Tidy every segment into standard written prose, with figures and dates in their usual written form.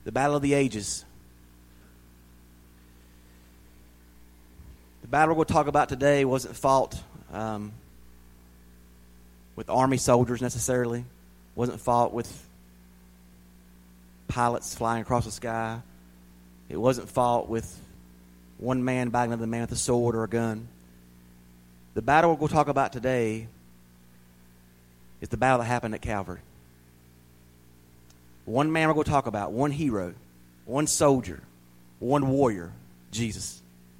The battle of the ages. The battle we'll talk about today wasn't fought with army soldiers necessarily. Wasn't fought with pilots flying across the sky. It wasn't fought with one man battling another man with a sword or a gun. The battle we'll talk about today is the battle that happened at Calvary. One man we're going to talk about, one hero, one soldier, one warrior, Jesus.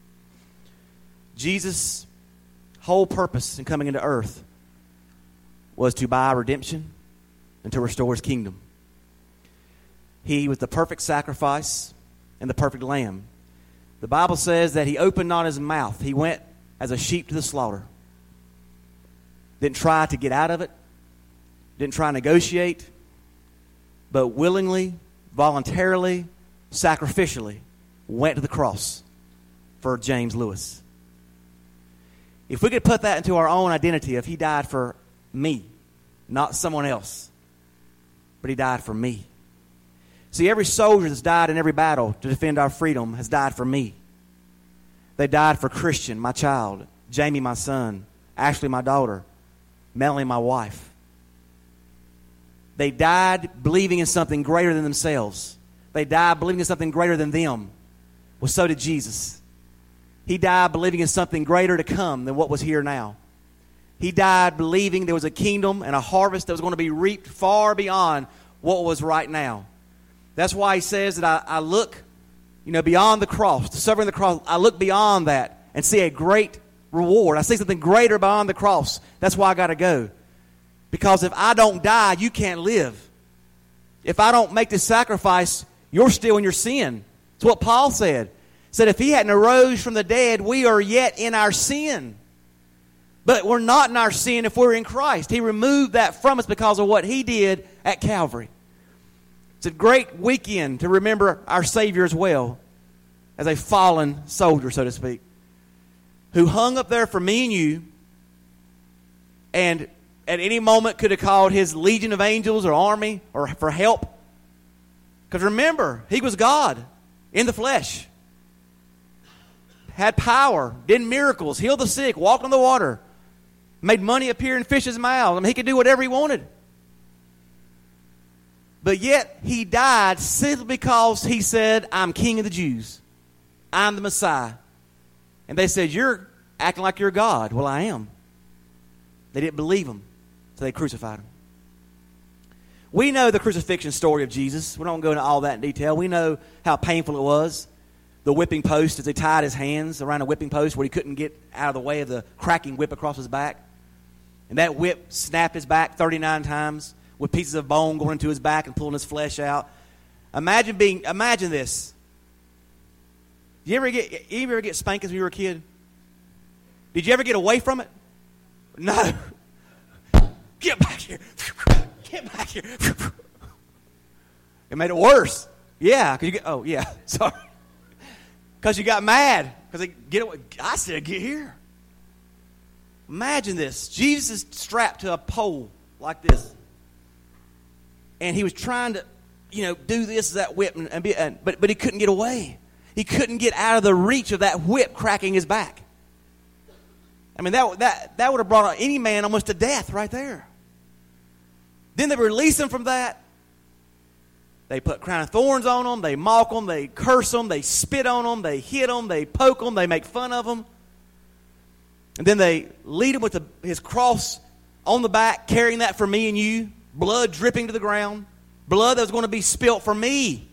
Jesus' whole purpose in coming into earth was to buy redemption and to restore his kingdom. He was the perfect sacrifice and the perfect lamb. The Bible says that he opened not his mouth. He went as a sheep to the slaughter. Didn't try to get out of it. Didn't try to negotiate. But willingly, voluntarily, sacrificially went to the cross for James Lewis. If we could put that into our own identity, if he died for me, not someone else, but he died for me. See, every soldier that's died in every battle to defend our freedom has died for me. They died for Christian, my child, Jamie, my son, Ashley, my daughter, Melanie, my wife. They died believing in something greater than themselves. They died believing in something greater than them. Well, so did Jesus. He died believing in something greater to come than what was here now. He died believing there was a kingdom and a harvest that was going to be reaped far beyond what was right now. That's why he says that I look, beyond the cross, the suffering of the cross. I look beyond that and see a great reward. I see something greater beyond the cross. That's why I got to go. Because if I don't die, you can't live. If I don't make this sacrifice, you're still in your sin. It's what Paul said. He said if he hadn't arose from the dead, we are yet in our sin. But we're not in our sin if we're in Christ. He removed that from us because of what he did at Calvary. It's a great weekend to remember our Savior as well, as a fallen soldier, so to speak, who hung up there for me and you, and at any moment could have called his legion of angels or army or for help. Because remember, he was God in the flesh. Had power, did miracles, healed the sick, walked on the water, made money appear in fish's mouths. He could do whatever he wanted. But yet he died simply because he said, I'm King of the Jews. I'm the Messiah. And they said, you're acting like you're God. Well, I am. They didn't believe him, so they crucified him. We know the crucifixion story of Jesus. We don't go into all that in detail. We know how painful it was. The whipping post, as they tied his hands around a whipping post where he couldn't get out of the way of the cracking whip across his back. And that whip snapped his back 39 times with pieces of bone going into his back and pulling his flesh out. Imagine this. Did you ever get spankings when you were a kid? Did you ever get away from it? No. Get back here. Get back here. It made it worse. Yeah. Sorry. Because you got mad. Because they get away. I said, get here. Imagine this. Jesus is strapped to a pole like this. And he was trying to, do this, that whip, but he couldn't get away. He couldn't get out of the reach of that whip cracking his back. I mean, that would have brought any man almost to death right there. Then they release him from that. They put crown of thorns on him. They mock him. They curse him. They spit on him. They hit him. They poke him. They make fun of him. And then they lead him with his cross on the back, carrying that for me and you. Blood dripping to the ground. Blood that was going to be spilt for me.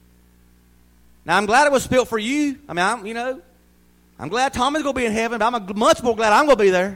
Now, I'm glad it was spilt for you. I mean, I'm glad Tommy's going to be in heaven, but I'm much more glad I'm going to be there.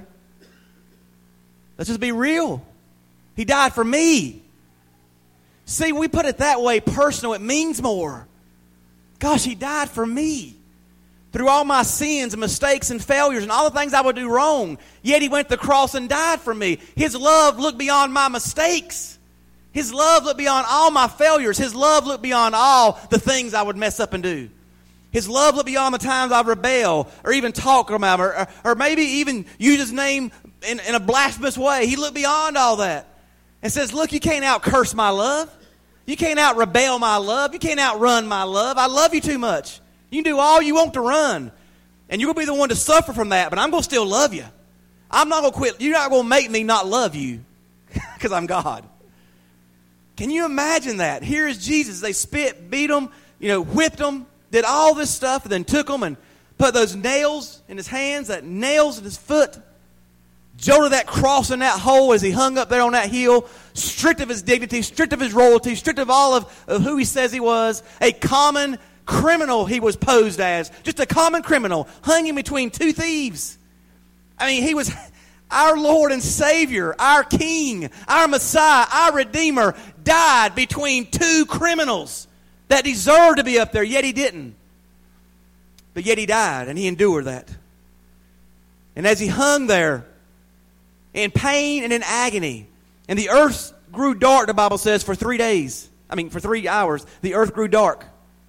Let's just be real. He died for me. See, we put it that way, personal, it means more. Gosh, he died for me. Through all my sins and mistakes and failures and all the things I would do wrong, yet he went to the cross and died for me. His love looked beyond my mistakes. His love looked beyond all my failures. His love looked beyond all the things I would mess up and do. His love looked beyond the times I rebel or even talk about him or maybe even use his name in a blasphemous way. He looked beyond all that and says, look, you can't out-curse my love. You can't out-rebel my love. You can't outrun my love. I love you too much. You can do all you want to run. And you're going to be the one to suffer from that, but I'm going to still love you. I'm not going to quit. You're not going to make me not love you because I'm God. Can you imagine that? Here is Jesus. They spit, beat him, whipped him, did all this stuff, and then took him and put those nails in his hands, that nails in his foot, jolted that cross in that hole as he hung up there on that hill, stripped of his dignity, stripped of his royalty, stripped of all of who he says he was, a common criminal he was posed as, just a common criminal, hung in between two thieves. I mean, he was our Lord and Savior, our King, our Messiah, our Redeemer, died between two criminals that deserved to be up there, yet he didn't. But yet he died, and he endured that. And as he hung there in pain and in agony, and the earth grew dark, the Bible says, for 3 days. For 3 hours, the earth grew dark.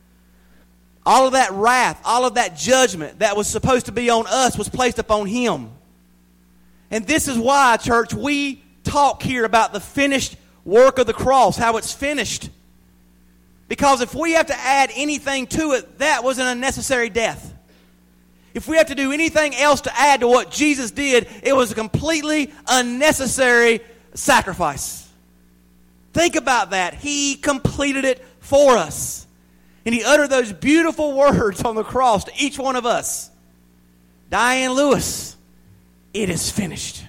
All of that wrath, all of that judgment that was supposed to be on us was placed upon him. And this is why, church, we talk here about the finished work of the cross, how it's finished. Because if we have to add anything to it, that was an unnecessary death. If we have to do anything else to add to what Jesus did, it was a completely unnecessary sacrifice. Think about that. He completed it for us. And he uttered those beautiful words on the cross to each one of us. Diane Lewis, it is finished.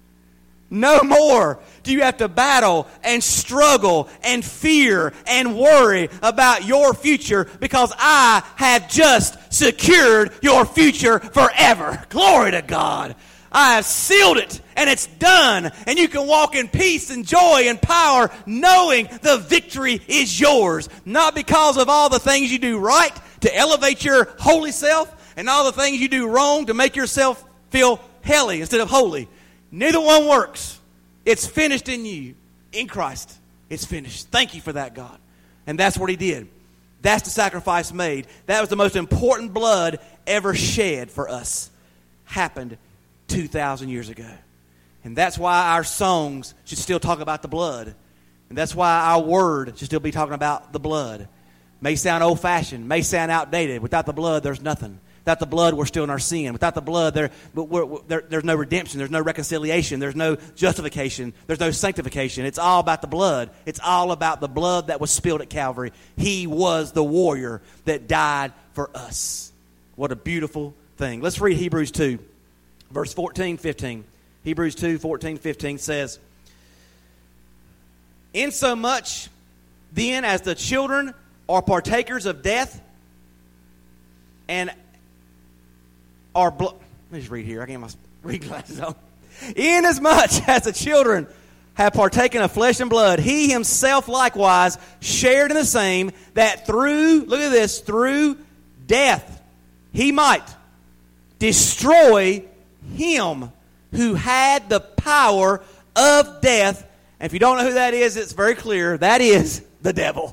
No more do you have to battle and struggle and fear and worry about your future, because I have just secured your future forever. Glory to God. I have sealed it, and it's done, and you can walk in peace and joy and power knowing the victory is yours. Not because of all the things you do right to elevate your holy self and all the things you do wrong to make yourself feel helly instead of holy. Neither one works. It's finished in you, in Christ. It's finished. Thank you for that, God. And that's what he did. That's the sacrifice made. That was the most important blood ever shed for us. Happened 2,000 years ago. And that's why our songs should still talk about the blood. And that's why our word should still be talking about the blood. May sound old-fashioned, may sound outdated. Without the blood, there's nothing. Without the blood, we're still in our sin. Without the blood, there's no redemption. There's no reconciliation. There's no justification. There's no sanctification. It's all about the blood. It's all about the blood that was spilled at Calvary. He was the warrior that died for us. What a beautiful thing. Let's read Hebrews 2, verse 14, 15. Hebrews 2, 14, 15 says, "Insomuch then as the children are partakers of death and let me just read here. I can't get my reading glasses on. Inasmuch as the children have partaken of flesh and blood, he himself likewise shared in the same, that through, look at this, through death he might destroy him who had the power of death. And if you don't know who that is, it's very clear. That is the devil.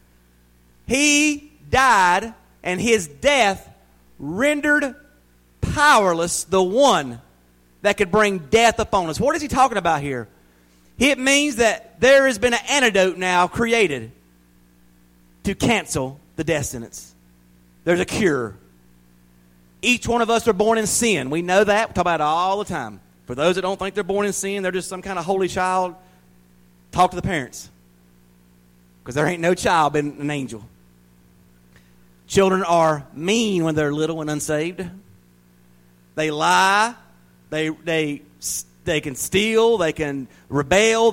He died, and his death rendered powerless the one that could bring death upon us. What is he talking about here? It means that there has been an antidote now created to cancel the death sentence. There's a cure. Each one of us are born in sin. We know that. We talk about it all the time. For those that don't think they're born in sin, they're just some kind of holy child, talk to the parents. Because there ain't no child been an angel. Children are mean when they're little and unsaved. They lie. They can steal. They can rebel.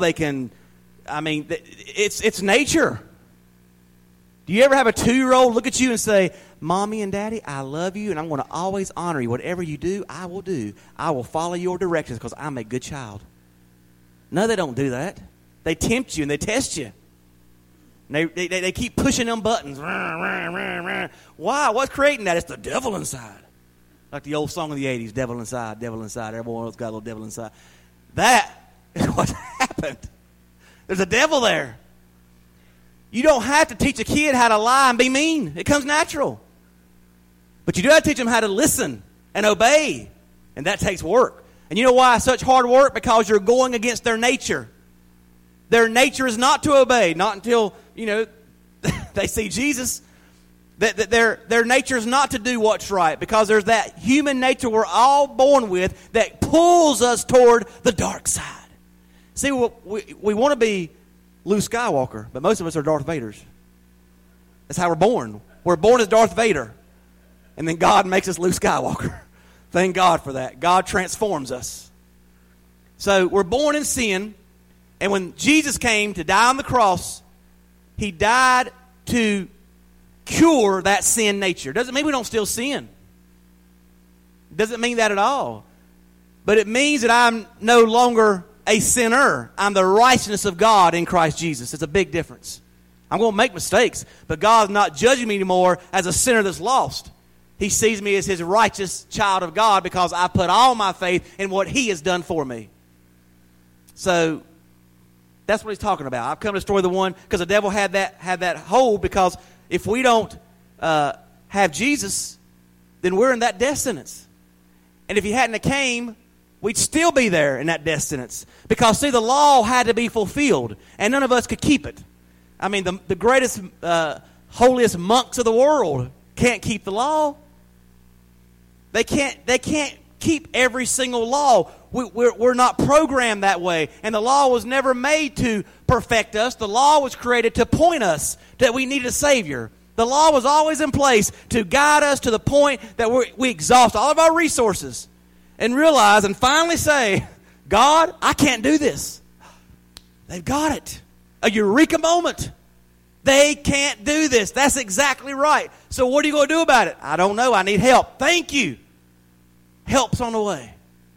It's nature. Do you ever have a 2-year-old look at you and say, "Mommy and Daddy, I love you, and I'm going to always honor you. Whatever you do, I will do. I will follow your directions because I'm a good child"? No, they don't do that. They tempt you and they test you. And they keep pushing them buttons. Why? What's creating that? It's the devil inside. Like the old song of the 80s, devil inside, devil inside. Everyone else got a little devil inside. That is what happened. There's a devil there. You don't have to teach a kid how to lie and be mean. It comes natural. But you do have to teach them how to listen and obey. And that takes work. And you know why it's such hard work? Because you're going against their nature. Their nature is not to obey, not until they see Jesus, that their nature is not to do what's right, because there's that human nature we're all born with that pulls us toward the dark side. See, we want to be Luke Skywalker, but most of us are Darth Vaders. That's how we're born. We're born as Darth Vader, and then God makes us Luke Skywalker. Thank God for that. God transforms us. So we're born in sin, and when Jesus came to die on the cross, he died to cure that sin nature. Doesn't mean we don't still sin. Doesn't mean that at all. But it means that I'm no longer a sinner. I'm the righteousness of God in Christ Jesus. It's a big difference. I'm going to make mistakes, but God's not judging me anymore as a sinner that's lost. He sees me as his righteous child of God because I put all my faith in what he has done for me. So that's what he's talking about. I've come to destroy the one, because the devil had that hold, because if we don't have Jesus, then we're in that death sentence. And if he hadn't came, we'd still be there in that death sentence. Because, see, the law had to be fulfilled, and none of us could keep it. I mean, the greatest, holiest monks of the world can't keep the law. They can't keep every single law. We're not programmed that way. And the law was never made to perfect us. The law was created to point us that we needed a Savior. The law was always in place to guide us to the point that we exhaust all of our resources and realize and finally say, God, I can't do this. They've got it. A eureka moment. They can't do this. That's exactly right. So what are you going to do about it? I don't know. I need help. Thank you. Help's on the way.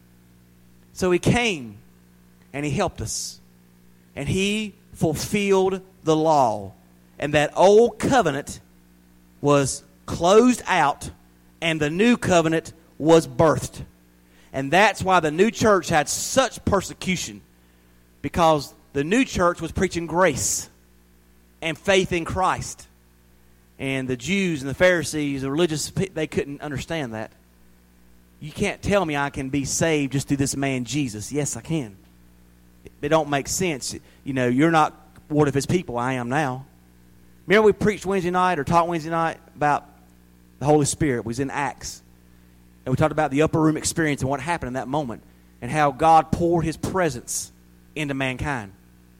So he came and he helped us. And he fulfilled the law. And that old covenant was closed out and the new covenant was birthed. And that's why the new church had such persecution, because the new church was preaching grace and faith in Christ. And the Jews and the Pharisees, the religious, they couldn't understand that. You can't tell me I can be saved just through this man Jesus. Yes, I can. It don't make sense. You're not one of his people. I am now. Remember we preached Wednesday night or taught Wednesday night about the Holy Spirit. We was in Acts. And we talked about the upper room experience and what happened in that moment, and how God poured his presence into mankind.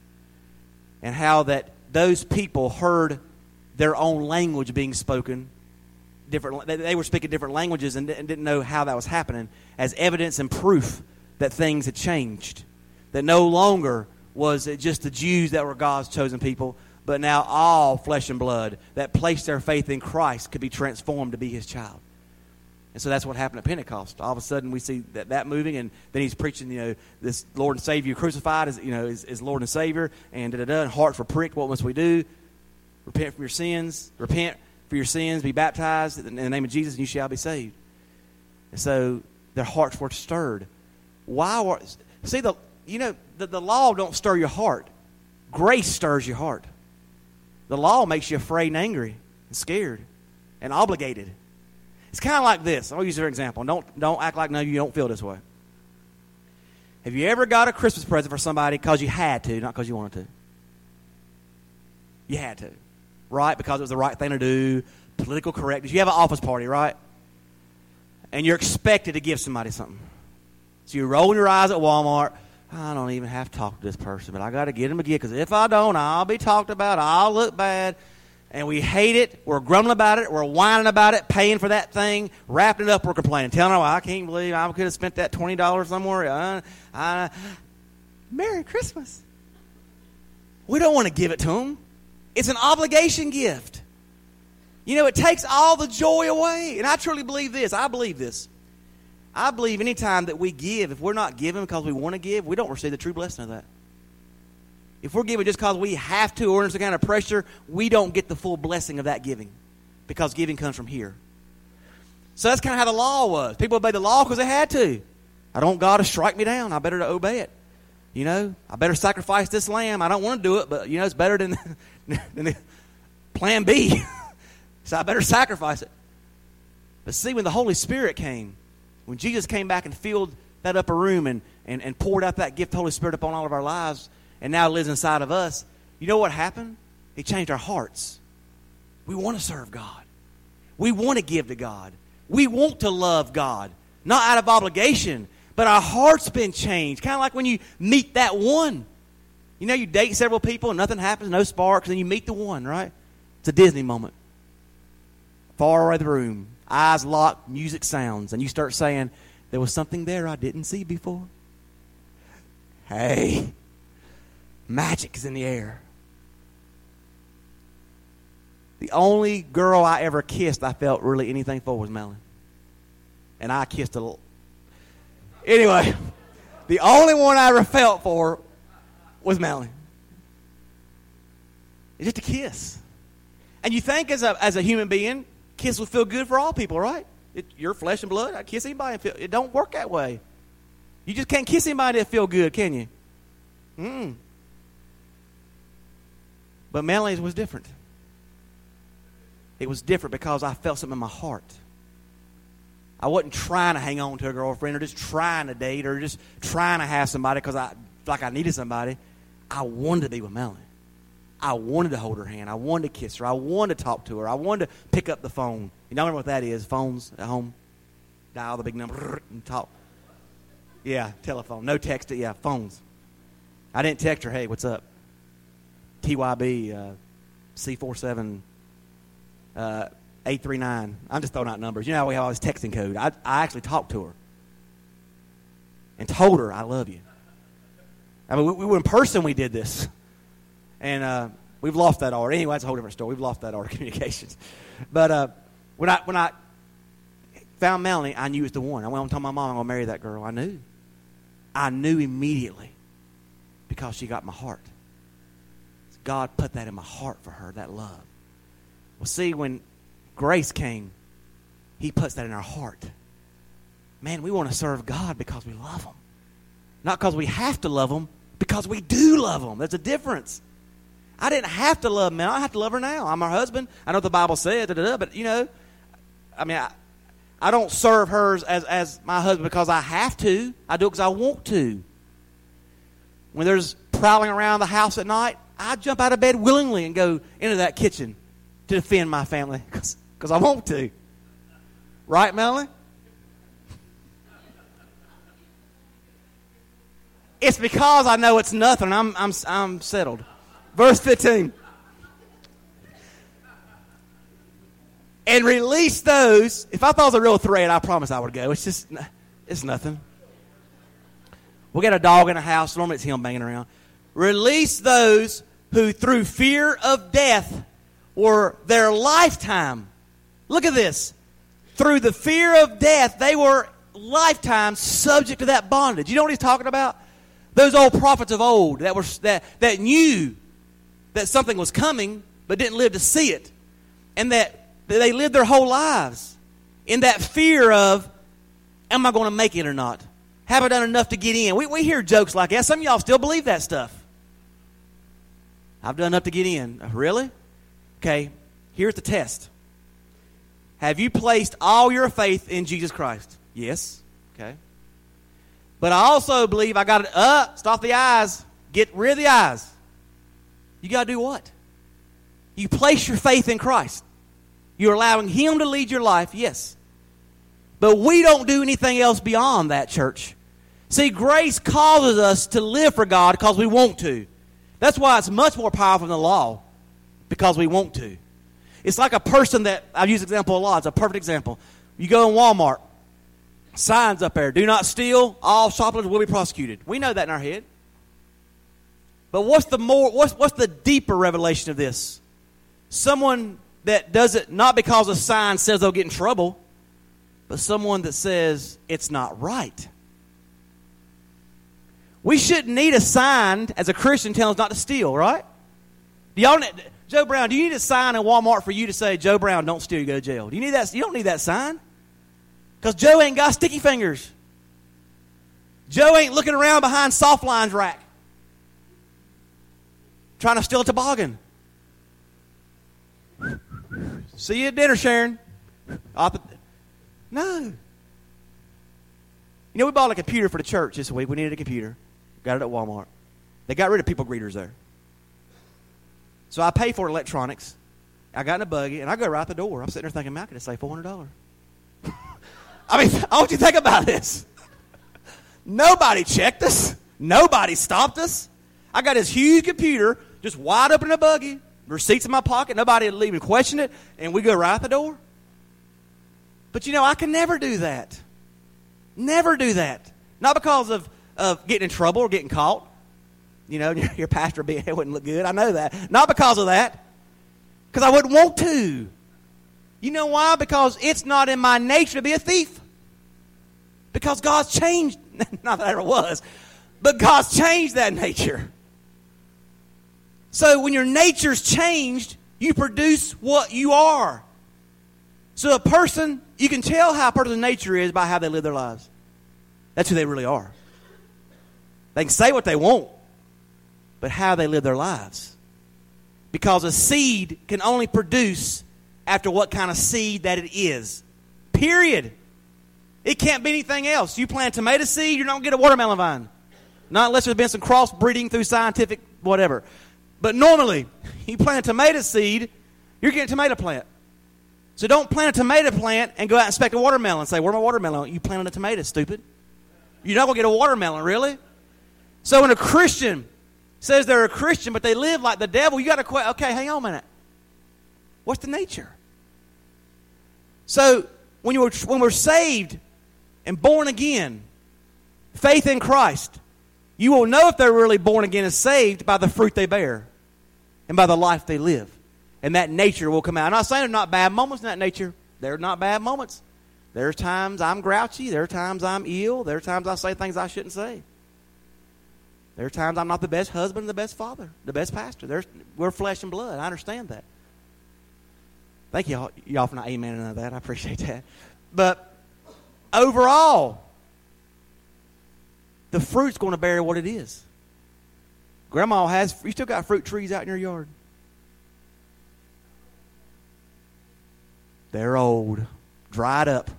And how that those people heard their own language being spoken. They were speaking different languages and didn't know how that was happening, as evidence and proof that things had changed. That no longer was it just the Jews that were God's chosen people, but now all flesh and blood that placed their faith in Christ could be transformed to be his child. And so that's what happened at Pentecost. All of a sudden we see that moving, and then he's preaching, this Lord and Savior crucified as Lord and Savior, and and hearts were pricked. What must we do? Repent from your sins. Repent for your sins. Be baptized in the name of Jesus, and you shall be saved. And so their hearts were stirred. The law don't stir your heart. Grace stirs your heart. The law makes you afraid and angry and scared and obligated. It's kind of like this. I'll use your example. Don't act like you don't feel this way. Have you ever got a Christmas present for somebody because you had to, not because you wanted to? You had to, right? Because it was the right thing to do, political correctness. You have an office party, right? And you're expected to give somebody something. So you're rolling your eyes at Walmart. I don't even have to talk to this person, but I got to get them a gift, because if I don't, I'll be talked about. I'll look bad. And we hate it. We're grumbling about it. We're whining about it, paying for that thing, wrapping it up. We're complaining, telling them, I can't believe I could have spent that $20 somewhere. Merry Christmas. We don't want to give it to them. It's an obligation gift. It takes all the joy away. And I truly believe this. I believe this. I believe any time that we give, if we're not giving because we want to give, we don't receive the true blessing of that. If we're giving just because we have to, or under some kind of pressure, we don't get the full blessing of that giving, because giving comes from here. So that's kind of how the law was. People obeyed the law because they had to. I don't want God to strike me down. I better to obey it. I better sacrifice this lamb. I don't want to do it, but it's better than the plan B. So I better sacrifice it. But see, when the Holy Spirit came, when Jesus came back and filled that upper room and poured out that gift of the Holy Spirit upon all of our lives, and now lives inside of us, you know what happened? He changed our hearts. We want to serve God. We want to give to God. We want to love God. Not out of obligation, but our heart's been changed. Kind of like when you meet that one. You know, you date several people and nothing happens, no sparks, and you meet the one, right? It's a Disney moment. Far away the room, eyes locked, music sounds, and you start saying, there was something there I didn't see before. Hey, magic is in the air. The only girl I ever kissed I felt really anything for was Melanie. And I kissed a little. Anyway, the only one I ever felt for was Melanie. It's just a kiss. And you think as a human being, kiss would feel good for all people, right? You're flesh and blood. I kiss anybody and feel. It don't work that way. You just can't kiss anybody that feel good, can you? But Melanie's was different. It was different because I felt something in my heart. I wasn't trying to hang on to a girlfriend or just trying to date or just trying to have somebody because I needed somebody. I wanted to be with Melanie. I wanted to hold her hand. I wanted to kiss her. I wanted to talk to her. I wanted to pick up the phone. You know what that is? Phones at home. Dial the big number and talk. Yeah, telephone. No text it. Yeah, phones. I didn't text her, hey, what's up? TYB, C47, 839. I'm just throwing out numbers. You know how we have all this texting code. I actually talked to her and told her I love you. I mean, we were in person. We did this, and we've lost that art. Anyway, that's a whole different story. We've lost that art of communications. But when I found Melanie, I knew it was the one. I went and told my mom I'm gonna marry that girl. I knew immediately because she got my heart. God put that in my heart for her, that love. Well, see, when grace came, He puts that in our heart. Man, we want to serve God because we love Him. Not because we have to love Him, because we do love Him. There's a difference. I didn't have to love Mel. I have to love her now. I'm her husband. I know what the Bible says, but, you know, I mean, I don't serve her as my husband because I have to. I do it because I want to. When there's prowling around the house at night, I jump out of bed willingly and go into that kitchen to defend my family because I want to. Right, Melanie? It's because I know it's nothing. I'm settled. Verse 15. And release those. If I thought it was a real threat, I promise I would go. It's nothing. We got a dog in the house. Normally it's him banging around. Release those who through fear of death were their lifetime. Look at this. Through the fear of death, they were lifetime subject to that bondage. You know what he's talking about? Those old prophets of old that knew that something was coming but didn't live to see it. And that they lived their whole lives in that fear of, am I going to make it or not? Have I done enough to get in? We hear jokes like that. Some of y'all still believe that stuff. I've done enough to get in. Really? Okay, here's the test. Have you placed all your faith in Jesus Christ? Yes. Okay. But I also believe I got to stop the eyes. Get rid of the eyes. You got to do what? You place your faith in Christ. You're allowing Him to lead your life, yes. But we don't do anything else beyond that, church. See, grace causes us to live for God because we want to. That's why it's much more powerful than the law, because we want to. It's like a person that, I've used this example a lot, it's a perfect example. You go in Walmart, signs up there, do not steal, all shoplifters will be prosecuted. We know that in our head. But what's the deeper revelation of this? Someone that does it not because a sign says they'll get in trouble, but someone that says it's not right. We shouldn't need a sign as a Christian telling us not to steal, right? Joe Brown, do you need a sign in Walmart for you to say, Joe Brown, don't steal, you go to jail? Do you need that? You don't need that sign. Because Joe ain't got sticky fingers. Joe ain't looking around behind Softline's rack trying to steal a toboggan. See you at dinner, Sharon. No. You know, we bought a computer for the church this week. We needed a computer. Got it at Walmart. They got rid of people greeters there. So I pay for electronics. I got in a buggy, and I go right out the door. I'm sitting there thinking, man, I could have saved $400. I mean, I want you to think about this. Nobody checked us. Nobody stopped us. I got this huge computer just wide open in a buggy, receipts in my pocket. Nobody will even question it, and we go right out the door. But, I can never do that. Never do that. Not because of getting in trouble or getting caught. Your pastor being it wouldn't look good. I know that. Not because of that. Because I wouldn't want to. You know why? Because it's not in my nature to be a thief. Because God's changed. Not that it ever was. But God's changed that nature. So when your nature's changed, you produce what you are. So a person, you can tell how a person's nature is by how they live their lives. That's who they really are. They can say what they want, but how they live their lives. Because a seed can only produce after what kind of seed that it is. Period. It can't be anything else. You plant tomato seed, you're not going to get a watermelon vine. Not unless there's been some crossbreeding through scientific whatever. But normally, you plant a tomato seed, you're getting a tomato plant. So don't plant a tomato plant and go out and inspect a watermelon and say, where's my watermelon? You planted a tomato, stupid. You're not going to get a watermelon, really? So when a Christian says they're a Christian, but they live like the devil, you got to question, okay, hang on a minute. What's the nature? So when we're saved and born again, faith in Christ, you will know if they're really born again and saved by the fruit they bear and by the life they live. And that nature will come out. I'm not saying there's not bad moments in that nature. There are not bad moments. There's times I'm grouchy. There are times I'm ill. There are times I say things I shouldn't say. There are times I'm not the best husband, the best father, the best pastor. We're flesh and blood. I understand that. Thank y'all for not amening that. I appreciate that. But overall, the fruit's going to bear what it is. Grandma you still got fruit trees out in your yard? They're old, dried up.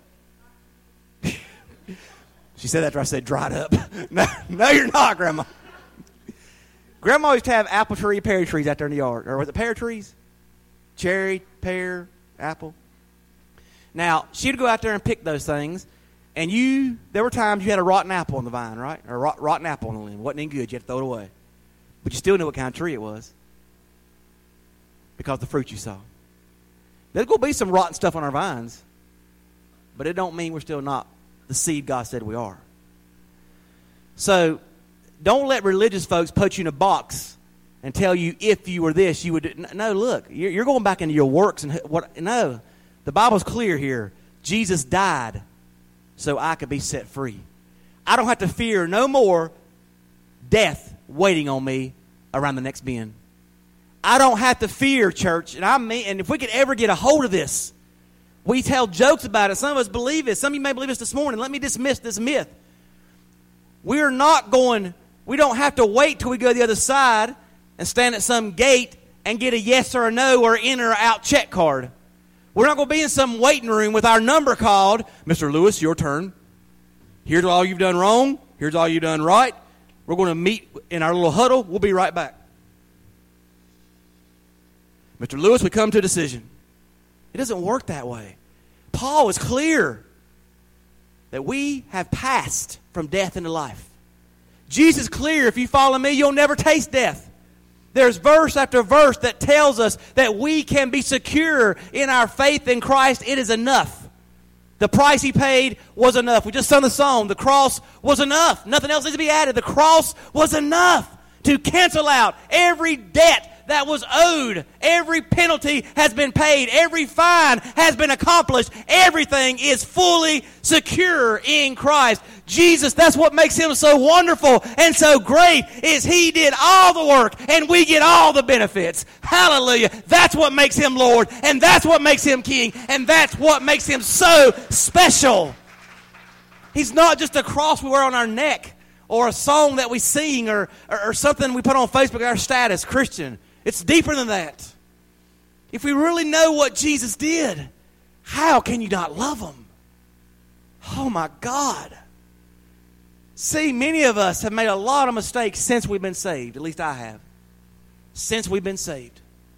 She said that after I said dried up. No, you're not, Grandma. Grandma used to have apple tree, pear trees out there in the yard. Or was it pear trees? Cherry, pear, apple. Now, she'd go out there and pick those things. And there were times you had a rotten apple on the vine, right? Or a rotten apple on the limb. It wasn't any good. You had to throw it away. But you still knew what kind of tree it was. Because of the fruit you saw. There's going to be some rotten stuff on our vines. But it don't mean we're still not the seed God said we are. So, don't let religious folks put you in a box and tell you if you were this, you would. No, look, you're going back into your works. No, the Bible's clear here. Jesus died so I could be set free. I don't have to fear no more death waiting on me around the next bend. I don't have to fear, church, and if we could ever get a hold of this, we tell jokes about it. Some of us believe it. Some of you may believe this this morning. Let me dismiss this myth. We don't have to wait till we go to the other side and stand at some gate and get a yes or a no or in or out check card. We're not going to be in some waiting room with our number called, Mr. Lewis, your turn. Here's all you've done wrong. Here's all you've done right. We're going to meet in our little huddle. We'll be right back. Mr. Lewis, we come to a decision. It doesn't work that way. Paul is clear that we have passed from death into life. Jesus is clear, if you follow me, you'll never taste death. There's verse after verse that tells us that we can be secure in our faith in Christ. It is enough. The price he paid was enough. We just sung the song. The cross was enough. Nothing else needs to be added. The cross was enough to cancel out every debt that was owed. Every penalty has been paid. Every fine has been accomplished. Everything is fully secure in Christ. Jesus, that's what makes him so wonderful and so great, is he did all the work and we get all the benefits. Hallelujah. That's what makes him Lord, and that's what makes him King, and that's what makes him so special. He's not just a cross we wear on our neck or a song that we sing or something we put on Facebook, our status, Christian. It's deeper than that. If we really know what Jesus did, how can you not love him? Oh my God. See, many of us have made a lot of mistakes since we've been saved. At least I have. Since we've been saved.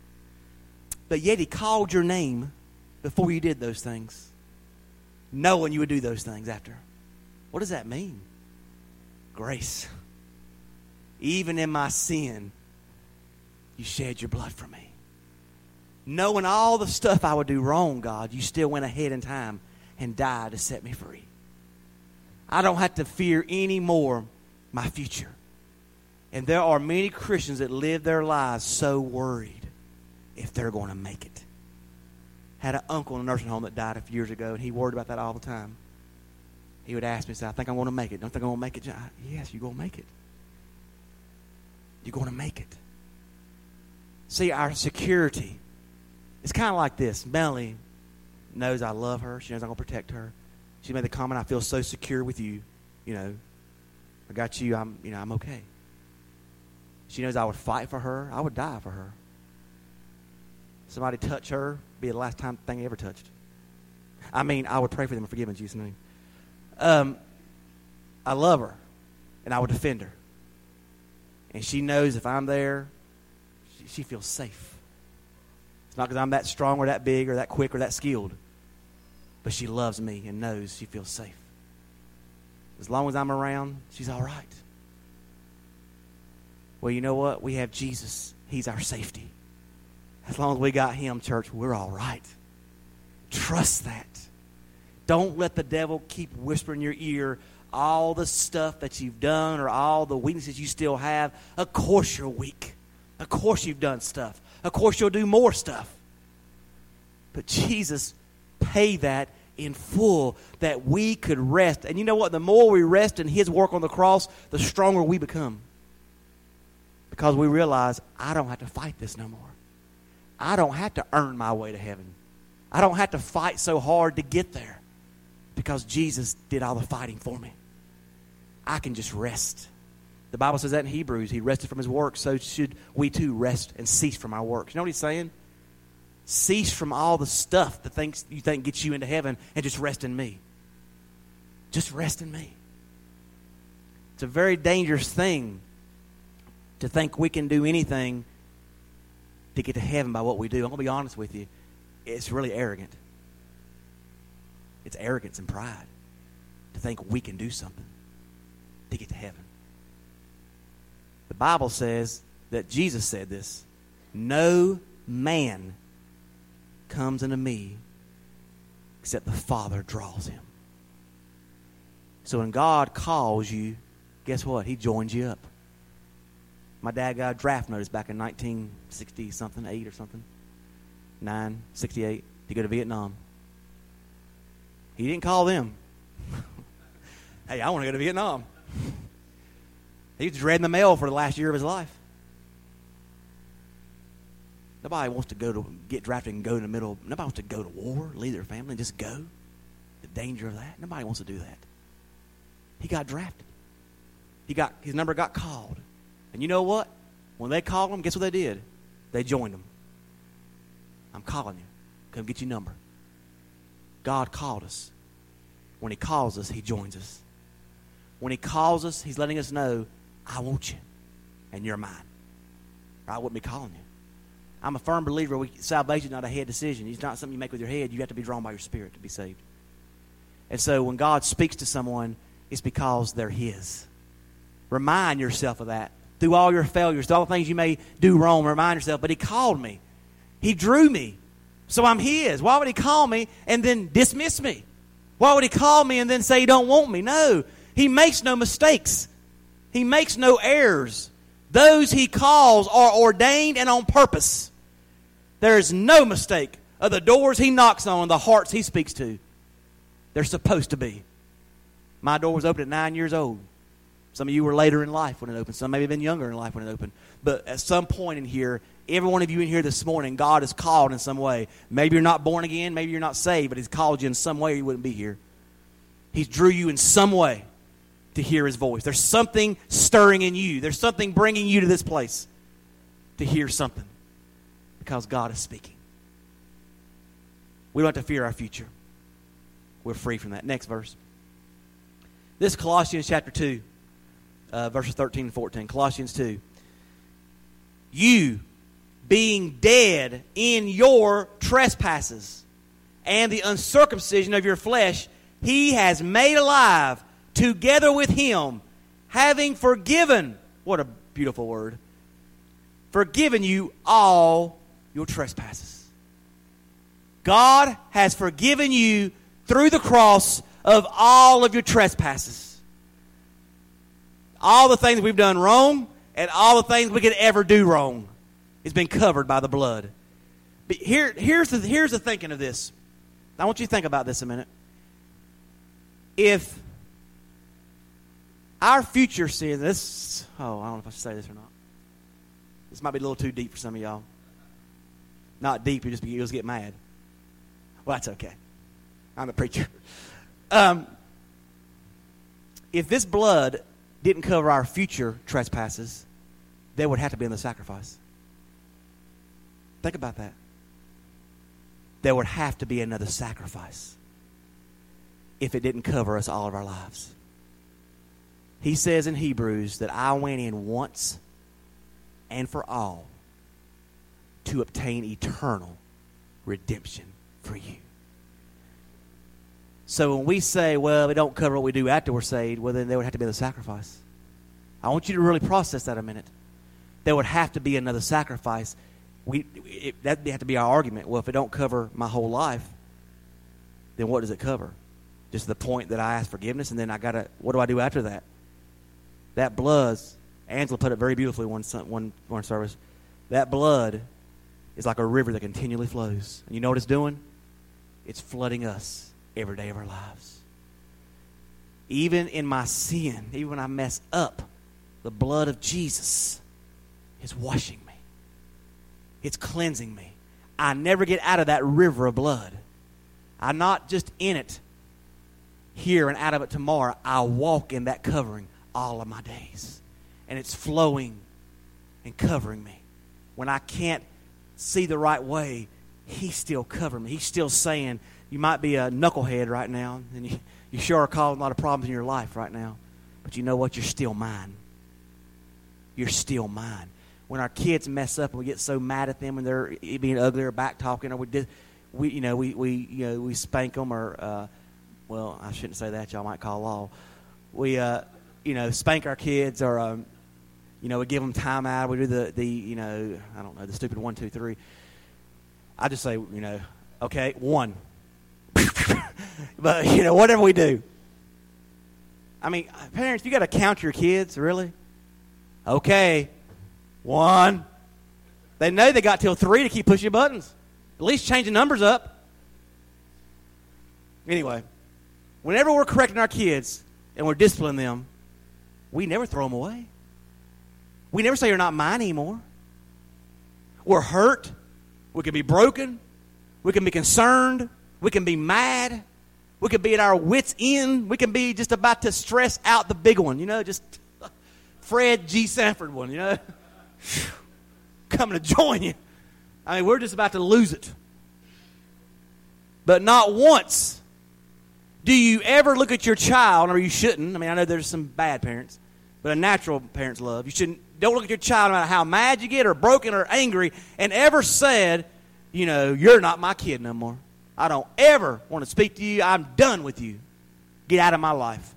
but yet he called your name before you did those things, knowing you would do those things after. What does that mean? Grace. Even in my sin, you shed your blood for me. Knowing all the stuff I would do wrong, God, you still went ahead in time and died to set me free. I don't have to fear anymore my future. And there are many Christians that live their lives so worried if they're going to make it. Had an uncle in a nursing home that died a few years ago, and he worried about that all the time. He would ask me, say, I think I'm going to make it. Don't think I'm going to make it, John? Yes, you're going to make it. You're going to make it. See, our security, it's kind of like this. Melanie knows I love her. She knows I'm going to protect her. She made the comment, I feel so secure with you. You know, I got you. I'm okay. She knows I would fight for her. I would die for her. Somebody touch her, be the last thing they ever touched. I mean, I would pray for them and forgive them in Jesus' name. I love her, and I would defend her. And she knows if I'm there, she feels safe. It's not because I'm that strong or that big or that quick or that skilled. But she loves me and knows she feels safe. As long as I'm around, she's all right. Well, you know what? We have Jesus. He's our safety. As long as we got him, church, we're all right. Trust that. Don't let the devil keep whispering in your ear all the stuff that you've done or all the weaknesses you still have. Of course you're weak. Of course you've done stuff. Of course you'll do more stuff. But Jesus paid that in full that we could rest. And you know what? The more we rest in his work on the cross, the stronger we become. Because we realize, I don't have to fight this no more. I don't have to earn my way to heaven. I don't have to fight so hard to get there. Because Jesus did all the fighting for me. I can just rest. The Bible says that in Hebrews. He rested from his work, so should we too rest and cease from our works. You know what he's saying? Cease from all the stuff that you think gets you into heaven and just rest in me. Just rest in me. It's a very dangerous thing to think we can do anything to get to heaven by what we do. I'm going to be honest with you. It's really arrogant. It's arrogance and pride to think we can do something to get to heaven. The Bible says that Jesus said this. No man comes unto me except the Father draws him. So when God calls you, guess what? He joins you up. My dad got a draft notice back in 1960-something, 8 or something, 9, 68, to go to Vietnam. He didn't call them. Hey, I want to go to Vietnam. He was dreading the mail for the last year of his life. Nobody wants to get drafted and go in the middle. Nobody wants to go to war, leave their family, and just go. The danger of that. Nobody wants to do that. He got drafted. His number got called. And you know what? When they called him, guess what they did? They joined him. I'm calling you. Come get your number. God called us. When he calls us, he joins us. When he calls us, he's letting us know, I want you, and you're mine. Or I wouldn't be calling you. I'm a firm believer salvation is not a head decision. It's not something you make with your head. You have to be drawn by your spirit to be saved. And so when God speaks to someone, it's because they're his. Remind yourself of that. Through all your failures, through all the things you may do wrong, remind yourself, but he called me. He drew me. So I'm his. Why would he call me and then dismiss me? Why would he call me and then say he don't want me? No. He makes no mistakes. He makes no errors. Those he calls are ordained and on purpose. There is no mistake of the doors he knocks on, the hearts he speaks to. They're supposed to be. My door was open at 9 years old. Some of you were later in life when it opened. Some may have been younger in life when it opened. But at some point in here, every one of you in here this morning, God has called in some way. Maybe you're not born again. Maybe you're not saved. But he's called you in some way or you wouldn't be here. He's drew you in some way to hear his voice. There's something stirring in you. There's something bringing you to this place to hear something. Because God is speaking. We don't have to fear our future. We're free from that. Next verse. This is Colossians chapter 2. Verses 13 and 14. Colossians 2. You being dead in your trespasses and the uncircumcision of your flesh, he has made alive together with him, having forgiven, what a beautiful word, forgiven you all your trespasses. God has forgiven you through the cross of all of your trespasses. All the things we've done wrong and all the things we could ever do wrong has been covered by the blood. But here's the thinking of this. I want you to think about this a minute. If our future sin, I don't know if I should say this or not. This might be a little too deep for some of y'all. Not deep, you'll just get mad. Well, that's okay. I'm a preacher. If this blood didn't cover our future trespasses, there would have to be another sacrifice. Think about that. There would have to be another sacrifice if it didn't cover us all of our lives. He says in Hebrews that I went in once and for all to obtain eternal redemption for you. So when we say, well, we don't cover what we do after we're saved, well, then there would have to be the sacrifice. I want you to really process that a minute. There would have to be another sacrifice. That'd have to be our argument. Well, if it don't cover my whole life, then what does it cover? Just the point that I ask forgiveness, and then what do I do after that? That blood, Angela put it very beautifully one service. That blood is like a river that continually flows. And you know what it's doing? It's flooding us every day of our lives. Even in my sin, even when I mess up, the blood of Jesus is washing me. It's cleansing me. I never get out of that river of blood. I'm not just in it here and out of it tomorrow. I walk in that covering all of my days. And it's flowing and covering me. When I can't see the right way, he's still covering me. He's still saying, you might be a knucklehead right now, and you sure are causing a lot of problems in your life right now. But you know what? You're still mine. You're still mine. When our kids mess up and we get so mad at them and they're being ugly or back talking, or we spank them, or well, I shouldn't say that. Y'all might call law. We spank our kids, or we give them time out. We do the I don't know, the stupid 1, 2, 3. I just say, okay, 1. But whatever we do. I mean, parents, you got to count your kids, really? Okay, 1. They know they got till 3 to keep pushing buttons. At least change the numbers up. Anyway, whenever we're correcting our kids and we're disciplining them, we never throw them away. We never say you're not mine anymore. We're hurt. We can be broken. We can be concerned. We can be mad. We can be at our wits' end. We can be just about to stress out the big one, just Fred G. Sanford one, coming to join you. I mean, we're just about to lose it. But not once do you ever look at your child, or you shouldn't. I mean, I know there's some bad parents, but a natural parent's love. Don't look at your child no matter how mad you get or broken or angry and ever said, you're not my kid no more. I don't ever want to speak to you. I'm done with you. Get out of my life.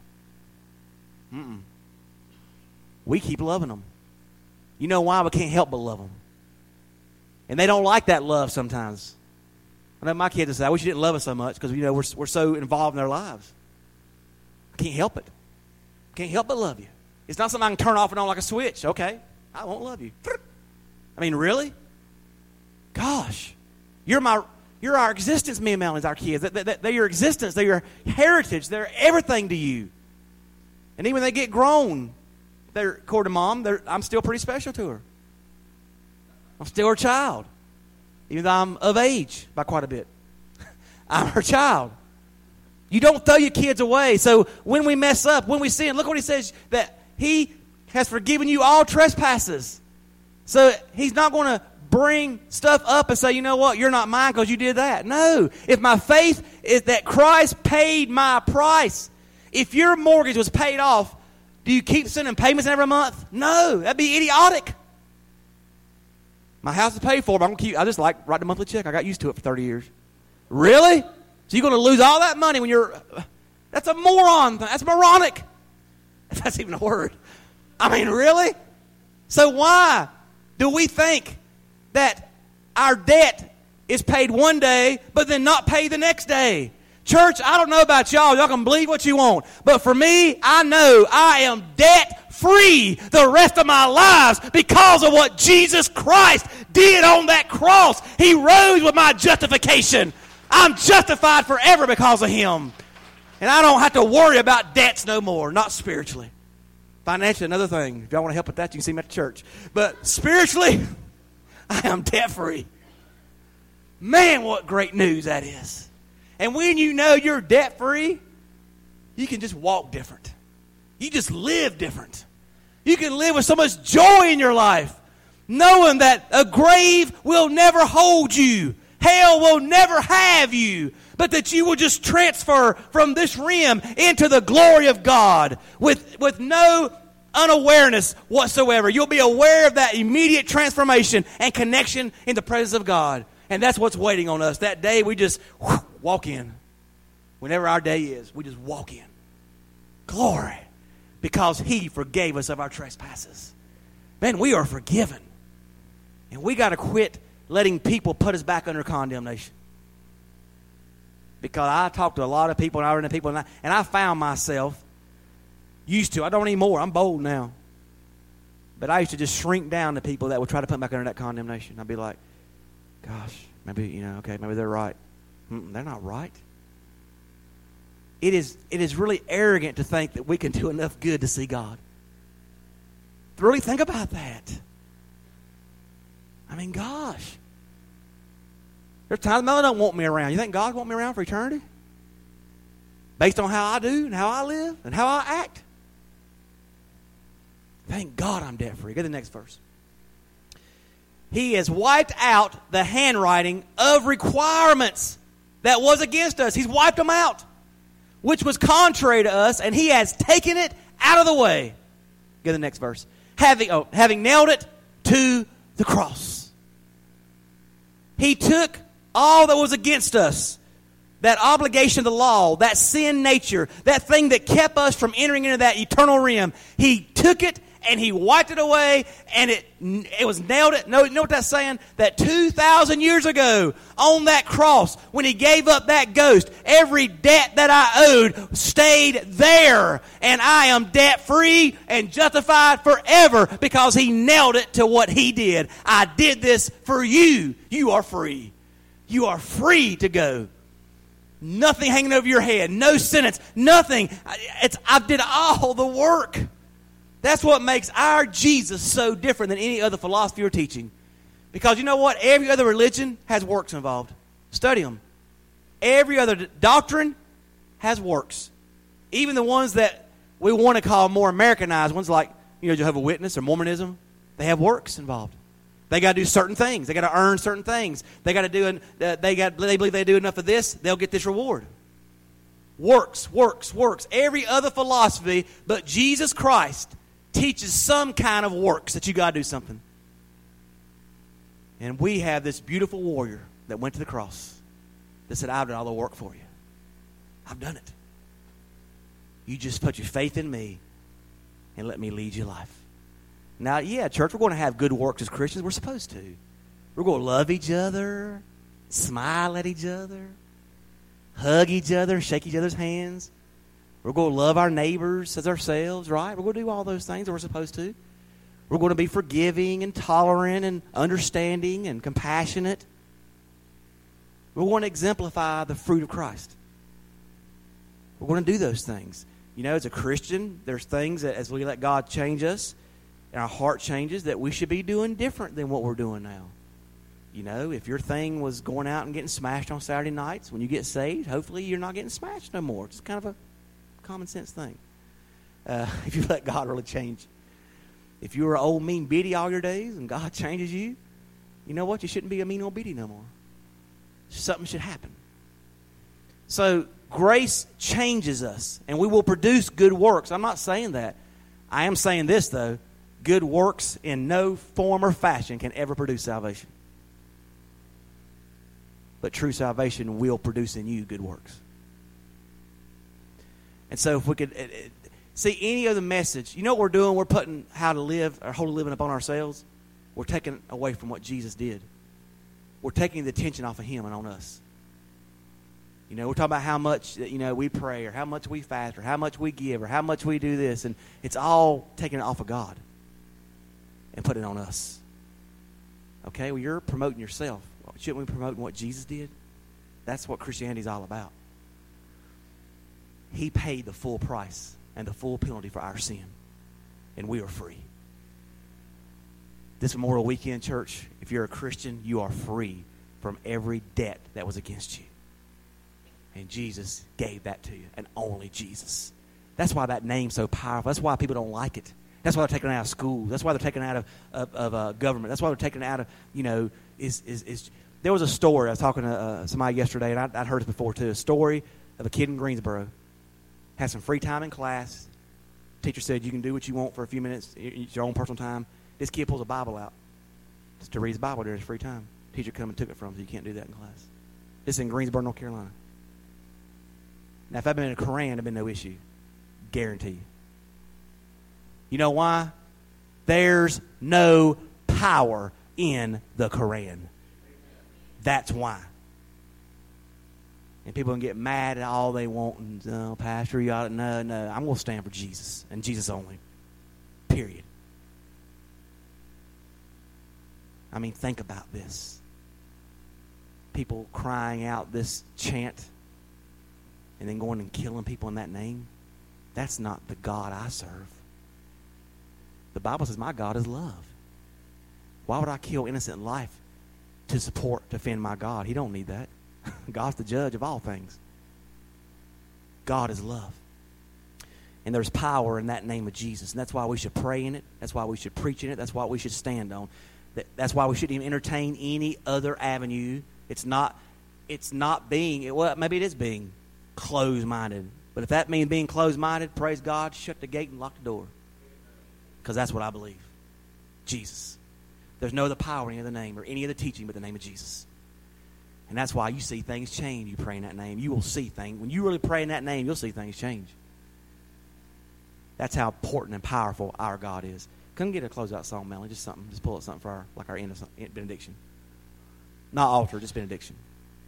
We keep loving them. You know why? We can't help but love them. And they don't like that love sometimes. I know my kids say, I wish you didn't love us so much, because we're so involved in their lives. I can't help it. Can't help but love you. It's not something I can turn off and on like a switch. Okay, I won't love you. I mean, really? Gosh, you're our existence, me and Melanie's our kids. They're your existence. They're your heritage. They're everything to you. And even when they get grown, according to Mom, I'm still pretty special to her. I'm still her child. Even though I'm of age by quite a bit. I'm her child. You don't throw your kids away. So when we mess up, when we sin, look what he says, that he has forgiven you all trespasses. So he's not going to bring stuff up and say, you know what, you're not mine because you did that. No. If my faith is that Christ paid my price, if your mortgage was paid off, do you keep sending payments every month? No. That'd be idiotic. My house is paid for, but I just like write the monthly check. I got used to it for 30 years. Really? So you're going to lose all that money when you're... That's a moron. That's moronic. If that's even a word. I mean, really? So why do we think that our debt is paid one day, but then not paid the next day? Church, I don't know about y'all. Y'all can believe what you want. But for me, I know I am debt-free the rest of my lives because of what Jesus Christ did on that cross. He rose with my justification. I'm justified forever because of him. And I don't have to worry about debts no more, not spiritually. Financially, another thing. If y'all want to help with that, you can see me at the church. But spiritually, I am debt-free. Man, what great news that is. And when you know you're debt-free, you can just walk different. You just live different. You can live with so much joy in your life, knowing that a grave will never hold you. Hell will never have you, but that you will just transfer from this realm into the glory of God with no unawareness whatsoever. You'll be aware of that immediate transformation and connection in the presence of God. And that's what's waiting on us. That day we just walk in. Whenever our day is, we just walk in. Glory. Because he forgave us of our trespasses. Man, we are forgiven. And we got to quit letting people put us back under condemnation. Because I talked to a lot of people and I ran into people and I found myself used to. I don't anymore. I'm bold now. But I used to just shrink down to people that would try to put me back under that condemnation. I'd be like, gosh, maybe, okay, maybe they're right. They're not right. It is really arrogant to think that we can do enough good to see God. Really think about that. I mean, gosh. There's times Mother don't want me around. You think God wants me around for eternity? Based on how I do and how I live and how I act? Thank God I'm debt-free. Go to the next verse. He has wiped out the handwriting of requirements that was against us. He's wiped them out, which was contrary to us, and he has taken it out of the way. Go to the next verse. Having nailed it to the cross. He took all that was against us, that obligation of the law, that sin nature, that thing that kept us from entering into that eternal realm. He took it and he wiped it away, and it was nailed it. No, you know what that's saying? That 2,000 years ago on that cross, when he gave up that ghost, every debt that I owed stayed there. And I am debt-free and justified forever because he nailed it to what he did. I did this for you. You are free. You are free to go. Nothing hanging over your head. No sentence. Nothing. I did all the work. That's what makes our Jesus so different than any other philosophy or teaching. Because you know what? Every other religion has works involved. Study them. Every other doctrine has works. Even the ones that we want to call more Americanized, ones like Jehovah's Witness or Mormonism, they have works involved. They got to do certain things. They got to earn certain things. They got to do. They believe they do enough of this, they'll get this reward. Works, works, works. Every other philosophy, but Jesus Christ teaches some kind of works that you got to do something. And we have this beautiful warrior that went to the cross that said, I've done all the work for you. I've done it. You just put your faith in me and let me lead your life. Now, yeah, church, we're going to have good works as Christians. We're supposed to. We're going to love each other, smile at each other, hug each other, shake each other's hands. We're going to love our neighbors as ourselves, right? We're going to do all those things that we're supposed to. We're going to be forgiving and tolerant and understanding and compassionate. We're going to exemplify the fruit of Christ. We're going to do those things. As a Christian, there's things that as we let God change us and our heart changes that we should be doing different than what we're doing now. If your thing was going out and getting smashed on Saturday nights, when you get saved, hopefully you're not getting smashed no more. It's kind of a common sense thing. If you let God really change. If you were an old mean biddy all your days and God changes you, you know what? You shouldn't be a mean old biddy no more. Something should happen. So grace changes us and we will produce good works. I'm not saying that. I am saying this though. Good works in no form or fashion can ever produce salvation. But true salvation will produce in you good works. And so if we could see any other message, you know what we're doing? We're putting how to live, or holy living upon ourselves. We're taking away from what Jesus did. We're taking the attention off of him and on us. You know, we're talking about how much, we pray, or how much we fast, or how much we give, or how much we do this. And it's all taking it off of God and putting it on us. Okay, well, you're promoting yourself. Shouldn't we promote what Jesus did? That's what Christianity is all about. He paid the full price and the full penalty for our sin, and we are free. This Memorial Weekend, church, if you're a Christian, you are free from every debt that was against you. And Jesus gave that to you, and only Jesus. That's why that name's so powerful. That's why people don't like it. That's why they're taken out of school. That's why they're taken out of government. That's why they're taken out of, there was a story. I was talking to somebody yesterday, and I'd heard it before too. A story of a kid in Greensboro. Had some free time in class. Teacher said, you can do what you want for a few minutes. It's your own personal time. This kid pulls a Bible out just to read his Bible during his free time. Teacher come and took it from him, so you can't do that in class. This is in Greensboro, North Carolina. Now, if I'd been in a Koran, it'd been no issue. Guarantee you. You know why? There's no power in the Koran. That's why. And people can get mad at all they want. And, Pastor, you ought to know. No, I'm going to stand for Jesus and Jesus only. Period. I mean, think about this. People crying out this chant and then going and killing people in that name. That's not the God I serve. The Bible says my God is love. Why would I kill innocent life to defend my God? He don't need that. God's the judge of all things. God is love. And there's power in that name of Jesus. And that's why we should pray in it. That's why we should preach in it. That's why we should stand on. That's why we shouldn't even entertain any other avenue. It's not being, well, maybe it is being closed-minded. But if that means being closed-minded, praise God, shut the gate and lock the door. Because that's what I believe. Jesus. There's no other power in any other name or any other teaching but the name of Jesus. And that's why you see things change. You pray in that name. You will see things. When you really pray in that name, you'll see things change. That's how important and powerful our God is. Come get a closeout song, Melanie. Just something. Just pull up something for our end of benediction. Not altar, just benediction.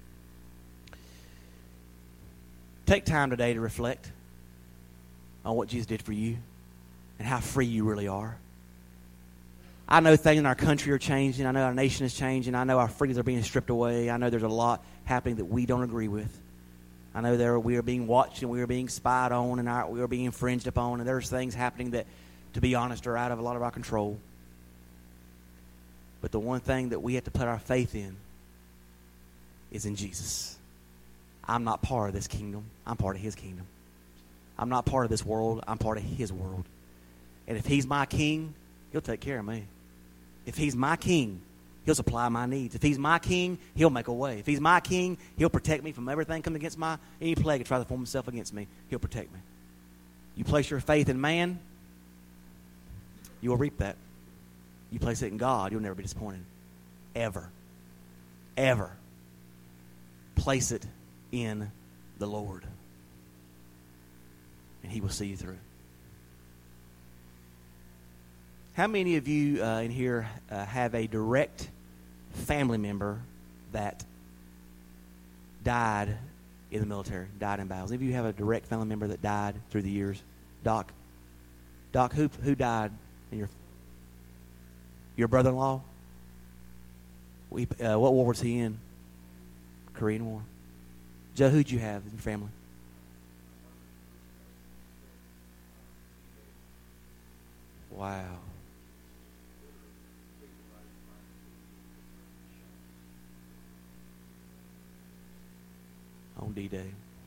Take time today to reflect on what Jesus did for you and how free you really are. I know things in our country are changing. I know our nation is changing. I know our freedoms are being stripped away. I know there's a lot happening that we don't agree with. I know we are being watched and we are being spied on and we are being infringed upon. And there's things happening that, to be honest, are out of a lot of our control. But the one thing that we have to put our faith in is in Jesus. I'm not part of this kingdom. I'm part of his kingdom. I'm not part of this world. I'm part of his world. And if he's my king, he'll take care of me. If he's my king, he'll supply my needs. If he's my king, he'll make a way. If he's my king, he'll protect me from everything coming against any plague that tries to form itself against me. He'll protect me. You place your faith in man, you will reap that. You place it in God, you'll never be disappointed. Ever. Ever. Place it in the Lord. And he will see you through. How many of you in here have a direct family member that died in the military, died in battles? Any of you have a direct family member that died through the years? Doc, who died in your brother-in-law? What war was he in? Korean War. Joe, who'd you have in your family? Wow. On D-Day.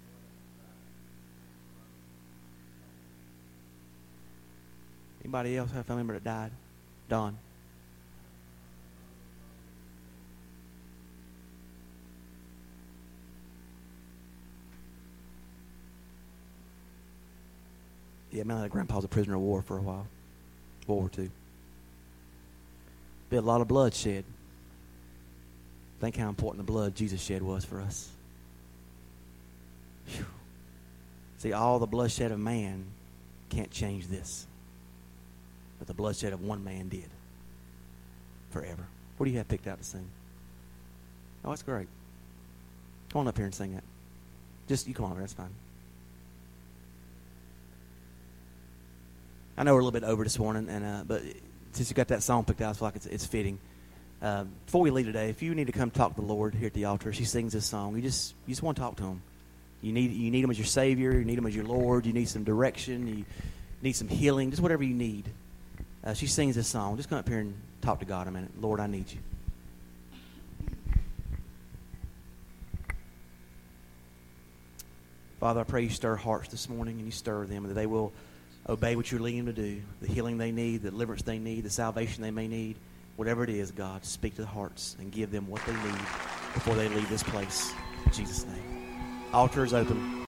Anybody else have a family member that died? Don. Yeah, my grandpa was a prisoner of war for a while. World War II. Be a lot of blood shed. Think how important the blood Jesus shed was for us. Whew. See, all the bloodshed of man can't change this. But the bloodshed of one man did. Forever. What do you have picked out to sing? Oh, that's great. Come on up here and sing that. Just, you come on, that's fine. I know we're a little bit over this morning, but since you got that song picked out, I feel like it's fitting. Before we leave today, if you need to come talk to the Lord here at the altar, she sings this song. You just want to talk to Him. You need Him as your Savior. You need Him as your Lord. You need some direction. You need some healing. Just whatever you need. She sings this song. Just come up here and talk to God a minute. Lord, I need you. Father, I pray you stir hearts this morning and you stir them, and that they will obey what you're leading them to do, the healing they need, the deliverance they need, the salvation they may need. Whatever it is, God, speak to the hearts and give them what they need before they leave this place. In Jesus' name. Altar is open.